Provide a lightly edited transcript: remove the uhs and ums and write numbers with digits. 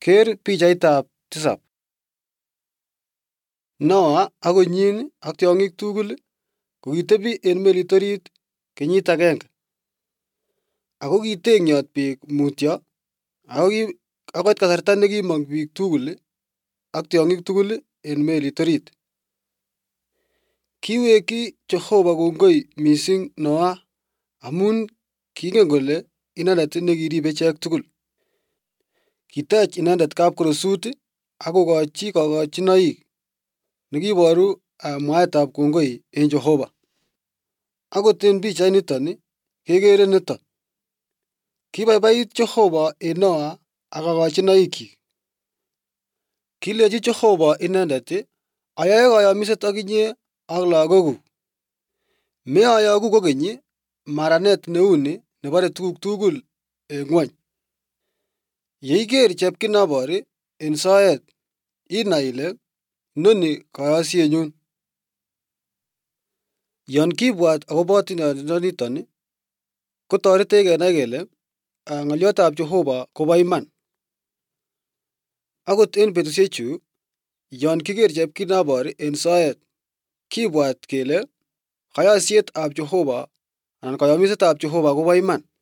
Ker pichaitab 7. Noa ak konyin ak tiong'ik tugul kokitebi en melit orit kenyit agenge. Ako kiteng'yot beek mutyo ako koit kasarta nekimong biik tugul ak tiong'ik tugul en melit orit. Kiwekyi Jehova kongoi mising Noa amun kingen kole inendet nekiribe ichek tugul. Kitech inendet kapkorosut ak kokochi kokochinoik nekiboru mwaetab kongoi en Jehova. Akot en pichainiton kekere niton. Kibaibait Jehova en Noa ak kokochinoikyik. Kilenji Jehova inendet, ayoe koyomiset ak inye ak lagokuk. Meoyogu kokeny maranet neuni nebore tuguk tugul en ng'wony. Yeiker chepkinabor en soet inai ile inoni koyosienyun. Yon kibwat agobo otindioniton kotoretech kenai kele ng'oliotab Jehova kobo iman. Akot en betusiechu yon kiker chepkinabor en soet kibwat kele koyosietab Jehova anan koyomisetab Jehova kobo iman.